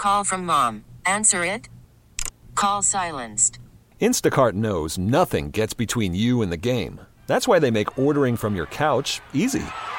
Call from mom. Answer it. Call silenced. Instacart knows nothing gets between you and the game. That's why they make ordering from your couch easy.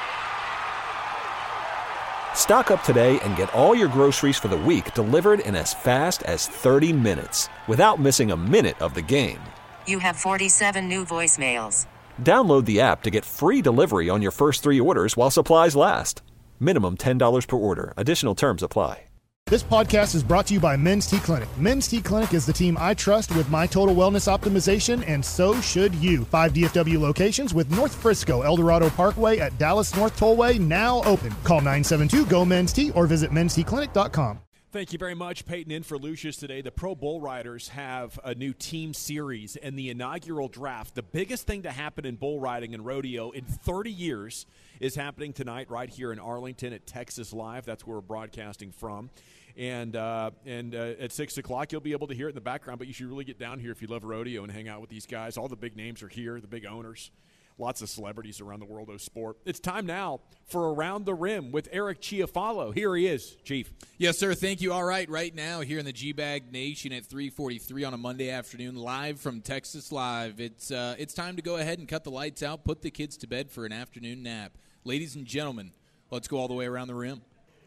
Stock up today and get all your groceries for the week delivered in as fast as 30 minutes without missing a minute of the game. You have 47 new voicemails. Download the app to get free delivery on your first 3 orders while supplies last. Minimum $10 per order. Additional terms apply. This podcast is brought to you by Men's T Clinic. Men's T Clinic is the team I trust with my total wellness optimization, and so should you. 5 DFW locations with North Frisco, El Dorado Parkway at Dallas North Tollway now open. Call 972-GO-MEN'S-T or visit mensteclinic.com. Thank you very much, Peyton, in for Lucius today. The Pro Bull Riders have a new team series and the inaugural draft. The biggest thing to happen in bull riding and rodeo in 30 years is happening tonight right here in Arlington at Texas Live. That's where we're broadcasting from. And at 6 o'clock, you'll be able to hear it in the background, but you should really get down here if you love rodeo and hang out with these guys. All the big names are here, the big owners. Lots of celebrities around the world of sport. It's time now for Around the Rim with Eric Chiafalo. Here he is, Chief. Yes, sir. Thank you. All right now here in the G-Bag Nation at 3:43 on a Monday afternoon, live from Texas Live. It's time to go ahead and cut the lights out, put the kids to bed for an afternoon nap. Ladies and gentlemen, let's go all the way around the rim.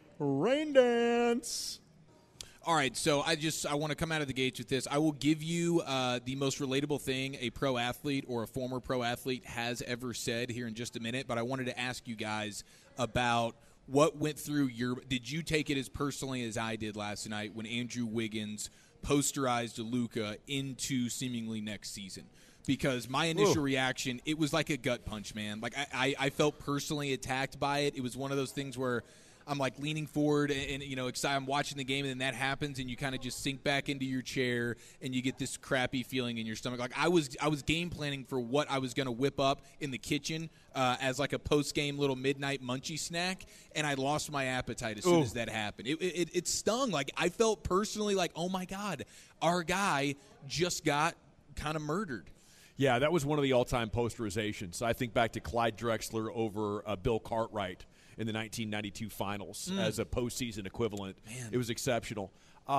Rain dance. All right, so I want to come out of the gates with this. I will give you the most relatable thing a pro athlete or a former pro athlete has ever said here in just a minute, but I wanted to ask you guys about what went through did you take it as personally as I did last night when Andrew Wiggins posterized Luka into seemingly next season? Because my initial reaction, it was like a gut punch, man. Like I felt personally attacked by it. It was one of those things where I'm like leaning forward and excited. I'm watching the game, and then that happens, and you kind of just sink back into your chair, and you get this crappy feeling in your stomach. Like I was game planning for what I was going to whip up in the kitchen as like a post game little midnight munchie snack, and I lost my appetite as soon as that happened. It stung. Like I felt personally like, oh my God, our guy just got kind of murdered. Yeah, that was one of the all-time posterizations. I think back to Clyde Drexler over Bill Cartwright in the 1992 finals as a postseason equivalent. Man. It was exceptional.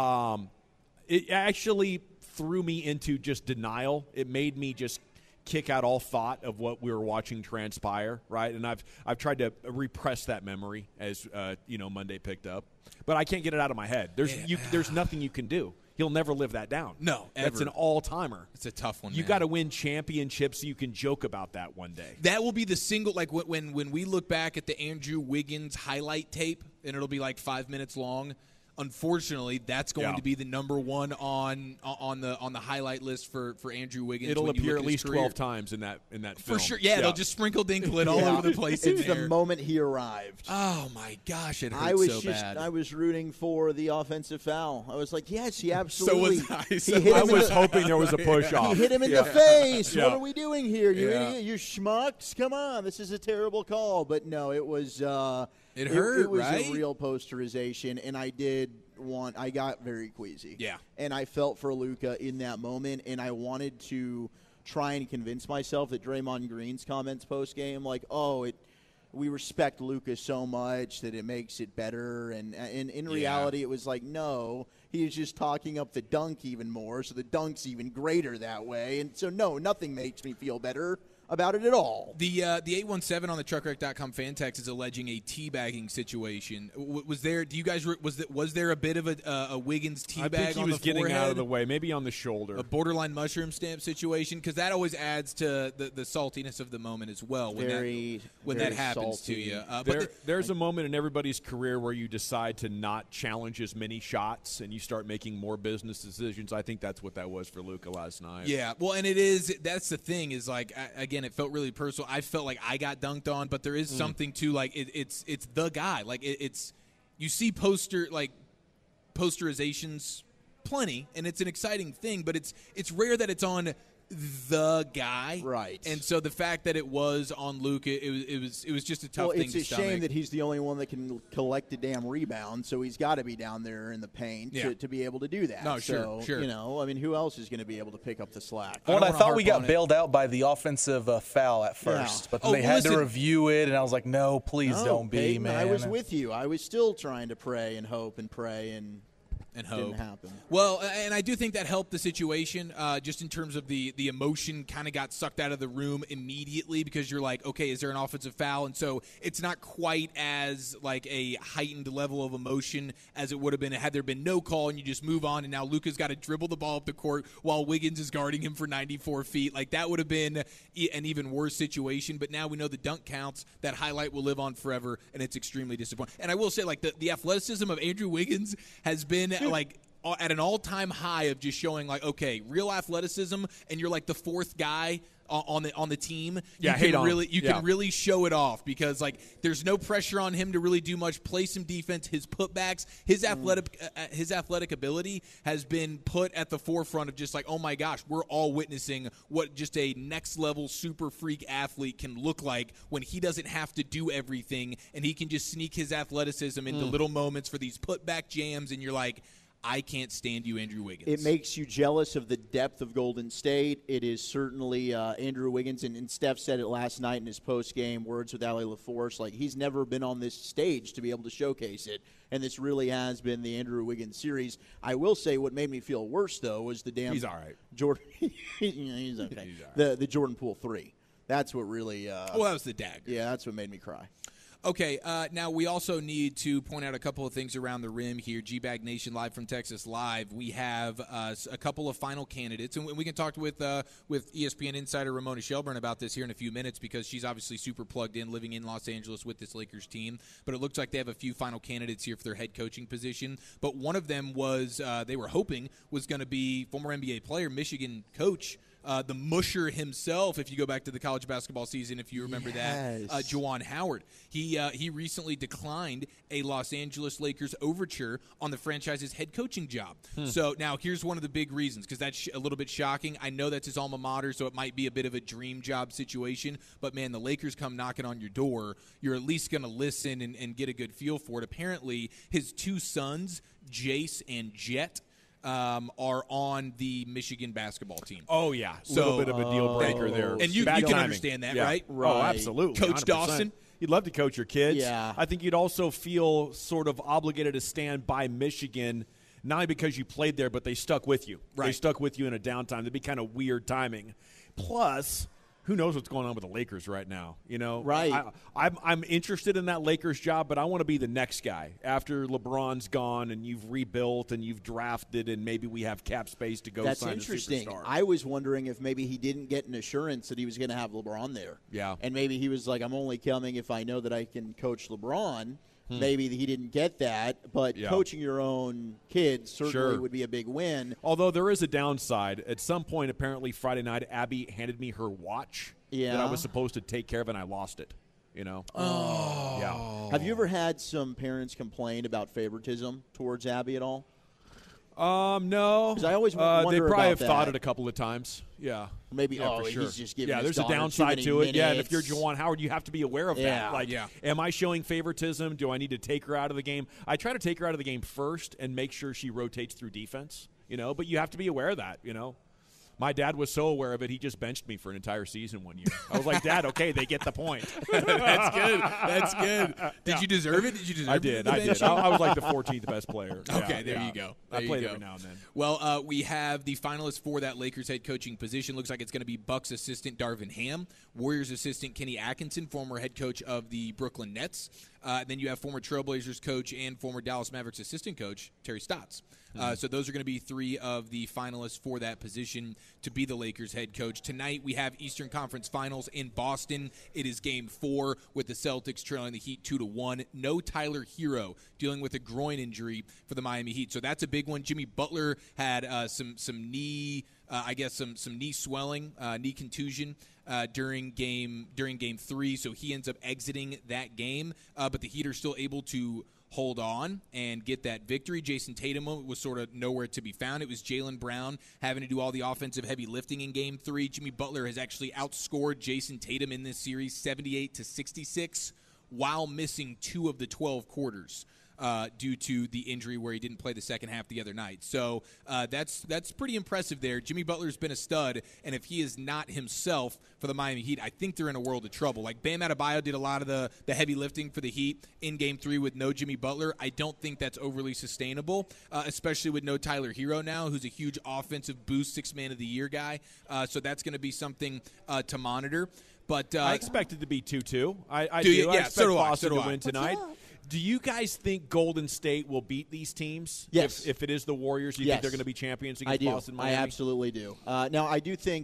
It actually threw me into just denial. It made me just kick out all thought of what we were watching transpire, right? And I've tried to repress that memory as Monday picked up, but I can't get it out of my head. There's nothing you can do. He'll never live that down. No, ever. That's an all-timer. It's a tough one, You got to win championships so you can joke about that one day. That will be the single, like when we look back at the Andrew Wiggins highlight tape, and it'll be like 5 minutes long. Unfortunately, that's going to be the number one on the highlight list for Andrew Wiggins. It'll appear at least 12 times in that film. For sure. Yeah, they'll just sprinkle dinkle it all over the place. It's the moment he arrived. Oh my gosh, it hurt so bad. I was rooting for the offensive foul. I was like, yes, he absolutely. So was I. I was hoping there was a push-off. He hit him in the face. What are we doing here? You idiot. You schmucks. Come on. This is a terrible call. But no, it was it hurt, it was right? a real posterization, and I got very queasy. Yeah. And I felt for Luka in that moment, and I wanted to try and convince myself that Draymond Green's comments post-game, like, we respect Luka so much that it makes it better. And in reality, it was like, no, he is just talking up the dunk even more, so the dunk's even greater that way. And so, no, nothing makes me feel better about it at all. The 817 on the truckwreck.com fan text is alleging a teabagging situation. Was there? Do you guys? Was there a bit of a Wiggins teabag on the forehead? I think he was getting out of the way, maybe on the shoulder. A borderline mushroom stamp situation, because that always adds to the saltiness of the moment as well. When that happens salty. to you. There's a moment in everybody's career where you decide to not challenge as many shots and you start making more business decisions. I think that's what that was for Luka last night. Yeah, well, and it is. That's the thing is like again. It felt really personal. I felt like I got dunked on, but there is something to like it's the guy. Like it's you see posterizations plenty, and it's an exciting thing. But it's rare that it's on the guy, right? And so the fact that it was on Luka, it was just a tough thing. It's a shame that he's the only one that can collect a damn rebound, so he's got to be down there in the paint to be able to do that. No, sure. Who else is going to be able to pick up the slack? Well, I thought we got bailed out by the offensive foul at first, but then they had to review it, and I was like, no, please don't be, Peyton, man. I was with you. I was still trying to pray and hope and pray, and And hope. Didn't happen. Well, and I do think that helped the situation, just in terms of the emotion kind of got sucked out of the room immediately because you're like, okay, is there an offensive foul? And so it's not quite as like a heightened level of emotion as it would have been had there been no call and you just move on. And now Luka's got to dribble the ball up the court while Wiggins is guarding him for 94 feet. Like that would have been an even worse situation. But now we know the dunk counts. That highlight will live on forever, and it's extremely disappointing. And I will say, like the athleticism of Andrew Wiggins has been like at an all-time high of just showing like, okay, real athleticism, and you're like the fourth guy on the team. You can really show it off because like there's no pressure on him to really do much. Play some defense. His putbacks, his athletic ability has been put at the forefront of just like, oh my gosh, we're all witnessing what just a next level super freak athlete can look like when he doesn't have to do everything and he can just sneak his athleticism into little moments for these putback jams, and you're like, I can't stand you, Andrew Wiggins. It makes you jealous of the depth of Golden State. It is certainly Andrew Wiggins, and Steph said it last night in his post-game words with Allie LaForce. Like, he's never been on this stage to be able to showcase it, and this really has been the Andrew Wiggins series. I will say what made me feel worse, though, was the damn – He's all right. Jordan – he's okay. He's all right. The Jordan Poole 3. That's what really that was the dagger. Yeah, that's what made me cry. Okay, now we also need to point out a couple of things around the rim here. G-Bag Nation live from Texas Live. We have a couple of final candidates, and we can talk with ESPN insider Ramona Shelburne about this here in a few minutes because she's obviously super plugged in, living in Los Angeles with this Lakers team. But it looks like they have a few final candidates here for their head coaching position. But one of them was they were hoping was going to be former NBA player, Michigan coach, the musher himself, if you go back to the college basketball season, if you remember that, Juwan Howard. He recently declined a Los Angeles Lakers overture on the franchise's head coaching job. So now here's one of the big reasons, because that's a little bit shocking. I know that's his alma mater, so it might be a bit of a dream job situation. But, man, the Lakers come knocking on your door. You're at least going to listen and get a good feel for it. Apparently, his two sons, Jace and Jet, are on the Michigan basketball team. Oh, yeah. A little bit of a deal breaker there. And you can understand that, right? Oh, absolutely. Coach 100%. Dawson. You'd love to coach your kids. Yeah. I think you'd also feel sort of obligated to stand by Michigan, not only because you played there, but they stuck with you. Right. They stuck with you in a downtime. That'd be kind of weird timing. Plus, who knows what's going on with the Lakers right now? You know, right? I'm interested in that Lakers job, but I want to be the next guy after LeBron's gone and you've rebuilt and you've drafted and maybe we have cap space to go. That's sign interesting. A superstar. I was wondering if maybe he didn't get an assurance that he was going to have LeBron there. Yeah, and maybe he was like, "I'm only coming if I know that I can coach LeBron." Maybe he didn't get that, but coaching your own kids certainly would be a big win. Although there is a downside. At some point, apparently Friday night, Abby handed me her watch that I was supposed to take care of, and I lost it. You know? Oh. Yeah. Have you ever had some parents complain about favoritism towards Abby at all? No. Because I always wonder they probably about have that. thought it a couple of times. Yeah. Maybe, for sure. he's just giving his there's a daughter downside too to many it. Yeah, and if minutes. you're Juwan Howard, you have to be aware of that. Like, am I showing favoritism? Do I need to take her out of the game? I try to take her out of the game first and make sure she rotates through defense, you know, but you have to be aware of that, you know. My dad was so aware of it, he just benched me for an entire season one year. I was like, Dad, okay, they get the point. That's good. That's good. Did you deserve it? Did you deserve it? I did. I was like the 14th best player. Okay, there you go. I played every now and then. Well, we have the finalists for that Lakers head coaching position. Looks like it's going to be Bucks assistant Darvin Ham, Warriors assistant Kenny Atkinson, former head coach of the Brooklyn Nets. Then you have former Trailblazers coach and former Dallas Mavericks assistant coach Terry Stotts. So those are going to be three of the finalists for that position to be the Lakers head coach. Tonight we have Eastern Conference Finals in Boston. It is Game 4 with the Celtics trailing the Heat 2-1. No Tyler Hero dealing with a groin injury for the Miami Heat. So that's a big one. Jimmy Butler had some knee, some knee swelling, knee contusion during game 3. So he ends up exiting that game. But the Heat are still able to hold on and get that victory. Jason Tatum was sort of nowhere to be found. It was Jaylen Brown having to do all the offensive heavy lifting in Game 3. Jimmy Butler has actually outscored Jason Tatum in this series 78-66 while missing 2 of the 12 quarters. due to the injury where he didn't play the second half the other night. So that's pretty impressive there. Jimmy Butler's been a stud, and if he is not himself for the Miami Heat, I think they're in a world of trouble. Like Bam Adebayo did a lot of the heavy lifting for the Heat in Game 3 with no Jimmy Butler. I don't think that's overly sustainable, especially with no Tyler Hero now, who's a huge offensive boost, 6th Man of the Year guy. So that's going to be something to monitor. But I expect it to be 2-2. I do. I expect So do Boston I. to win tonight. Do you guys think Golden State will beat these teams? Yes. If it is the Warriors, you think they're going to be champions against Boston? Miami? I absolutely do. Now, I do think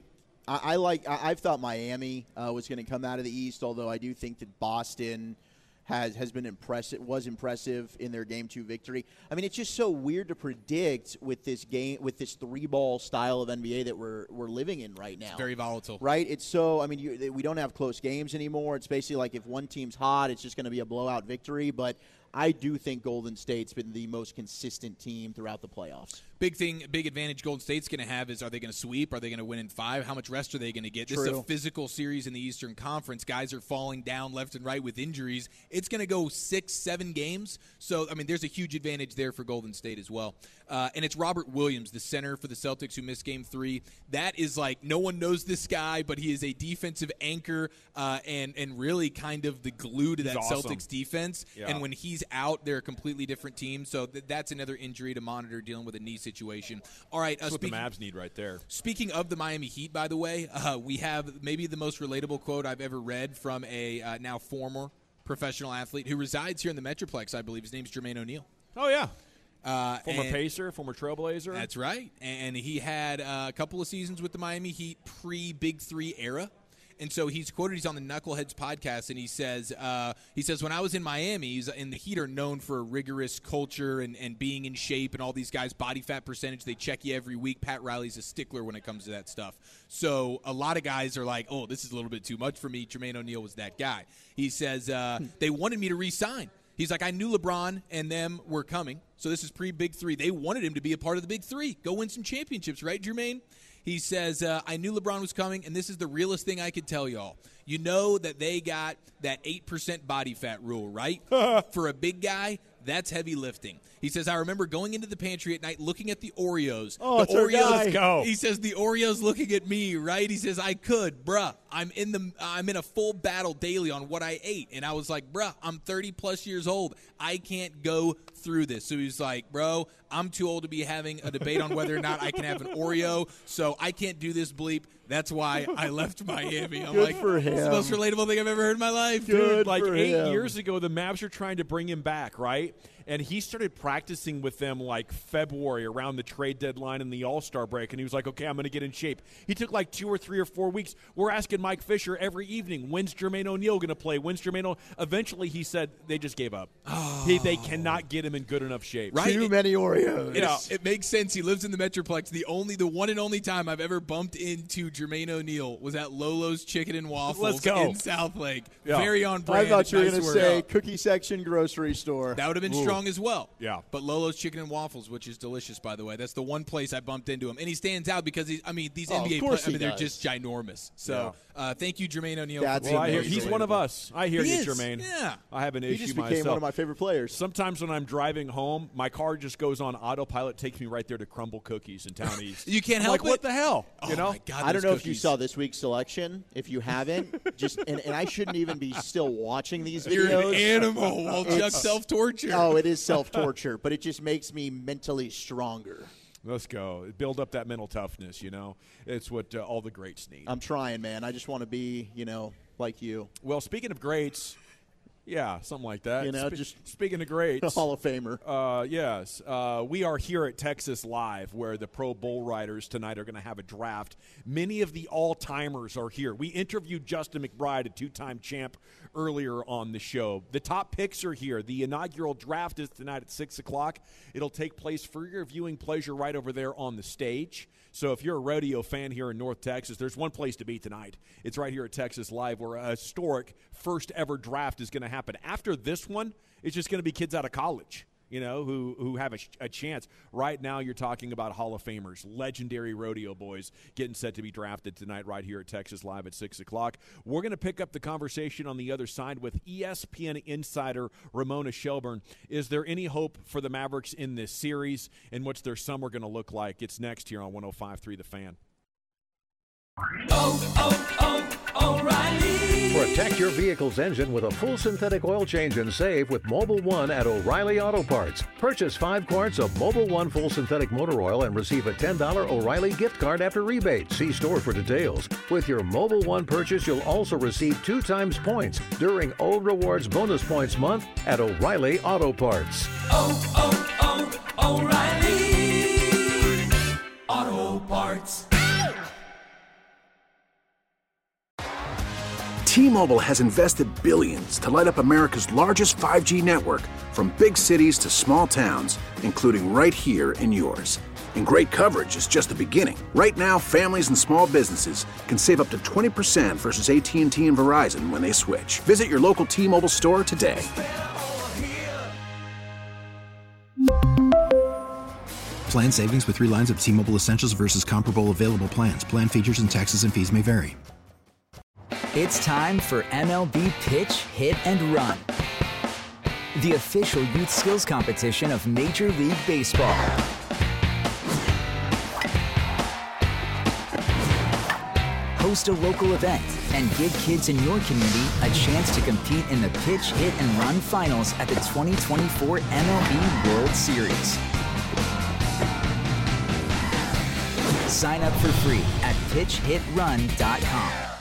I've thought Miami was going to come out of the East, although I do think that Boston has been impressive. Was impressive in their Game 2 victory. I mean, it's just so weird to predict with this game, with this 3-ball style of NBA that we're living in right now. It's very volatile, right? It's so. I mean, we don't have close games anymore. It's basically like if one team's hot, it's just going to be a blowout victory. But I do think Golden State's been the most consistent team throughout the playoffs. Big advantage Golden State's going to have is, are they going to sweep? Are they going to win in 5? How much rest are they going to get? True. This is a physical series in the Eastern Conference. Guys are falling down left and right with injuries. It's going to go 6-7 games. So, I mean, there's a huge advantage there for Golden State as well. And it's Robert Williams, the center for the Celtics, who missed Game 3. That is like, no one knows this guy, but he is a defensive anchor and really kind of the glue to that awesome. Celtics defense. Yeah. And when he's out, they're a completely different team. So that's another injury to monitor, dealing with a knee situation. All right. That's what the Mavs need right there. Speaking of the Miami Heat, by the way, we have maybe the most relatable quote I've ever read from a now former professional athlete who resides here in the Metroplex, I believe. His name's Jermaine O'Neal. Oh, yeah. Former Pacer, former Trailblazer. That's right. And he had a couple of seasons with the Miami Heat pre-Big 3 era. And so he's quoted, he's on the Knuckleheads podcast, and he says, when I was in Miami, and the Heat are known for a rigorous culture and being in shape, and all these guys, body fat percentage, they check you every week. Pat Riley's a stickler when it comes to that stuff. So a lot of guys are like, oh, this is a little bit too much for me. Jermaine O'Neal was that guy. He says, they wanted me to re-sign. He's like, I knew LeBron and them were coming, so this is pre-Big 3. They wanted him to be a part of the Big 3. Go win some championships, right, Jermaine? He says, I knew LeBron was coming, and this is the realest thing I could tell y'all. You know that they got that 8% body fat rule, right? For a big guy, that's heavy lifting. He says, I remember going into the pantry at night looking at the Oreos. Oh, the it's our guy. Let's go. He says, the Oreos looking at me, right? He says, I could, bruh. I'm in a full battle daily on what I ate. And I was like, bruh, I'm 30-plus years old. I can't go through this. So he's like, bro, I'm too old to be having a debate on whether or not I can have an Oreo, so I can't do this bleep. That's why I left Miami. I'm Good like, for him. It's the most relatable thing I've ever heard in my life. Good like for 8 him. years ago, the Mavs were trying to bring him back, right? And he started practicing with them like February around the trade deadline and the All-Star break. And he was like, okay, I'm going to get in shape. He took like 2 or 3 or 4 weeks. We're asking Mike Fisher every evening, when's Jermaine O'Neal going to play? When's Jermaine O'Neal? Eventually, he said they just gave up. They cannot get him in good enough shape. Right? Too many Oreos. It makes sense. He lives in the Metroplex. The one and only time I've ever bumped into Jermaine O'Neal was at Lolo's Chicken and Waffles Let's go. in South Lake. Yeah. Very on brand. I thought you were Nice going to work. say cookie section grocery store. That would have been strong as well. Yeah. But Lolo's Chicken and Waffles, which is delicious, by the way. That's the one place I bumped into him. And he stands out because, these NBA course players, he they're does. just ginormous. So thank you, Jermaine O'Neal. That's for being amazing. there. He's one of us. I hear He you, is. Jermaine. Yeah. I have an He issue just became myself. one of my favorite players. Sometimes when I'm driving home, my car just goes on autopilot, takes me right there to Crumble Cookies in Town East. You can't I'm help like, what it. the hell? Oh, You know? my God, I don't those know if you cookies. saw this week's selection. If you haven't, just and I shouldn't even be still watching these You're videos. an animal. Well, Chuck self-torture. Oh, it is self-torture, but it just makes me mentally stronger. Let's go. Build up that mental toughness, you know. It's what all the greats need. I'm trying, man. I just want to be, like you. Well, speaking of greats, yeah, something like that. Just speaking of A greats. Hall of Famer. Yes. We are here at Texas Live, where the Pro Bowl Riders tonight are going to have a draft. Many of the all-timers are here. We interviewed Justin McBride, a 2-time champ, earlier on the show. The top picks are here. The inaugural draft is tonight at 6 o'clock. It'll take place for your viewing pleasure right over there on the stage. So if you're a rodeo fan here in North Texas, there's one place to be tonight. It's right here at Texas Live, where a historic first-ever draft is going to happen. After this one, it's just going to be kids out of college. who have a chance. Right now you're talking about Hall of Famers, legendary rodeo boys getting set to be drafted tonight right here at Texas Live at 6 o'clock. We're going to pick up the conversation on the other side with ESPN insider Ramona Shelburne. Is there any hope for the Mavericks in this series, and what's their summer going to look like? It's next here on 105.3 The Fan. O'Reilly. Protect your vehicle's engine with a full synthetic oil change and save with Mobil 1 at O'Reilly Auto Parts. Purchase 5 quarts of Mobil 1 full synthetic motor oil and receive a $10 O'Reilly gift card after rebate. See store for details. With your Mobil 1 purchase, you'll also receive 2 times points during O Rewards Bonus Points Month at O'Reilly Auto Parts. O'Reilly Auto Parts. T-Mobile has invested billions to light up America's largest 5G network, from big cities to small towns, including right here in yours. And great coverage is just the beginning. Right now, families and small businesses can save up to 20% versus AT&T and Verizon when they switch. Visit your local T-Mobile store today. Plan savings with 3 lines of T-Mobile Essentials versus comparable available plans. Plan features and taxes and fees may vary. It's time for MLB Pitch, Hit, and Run, the official youth skills competition of Major League Baseball. Host a local event and give kids in your community a chance to compete in the Pitch, Hit, and Run finals at the 2024 MLB World Series. Sign up for free at pitchhitrun.com.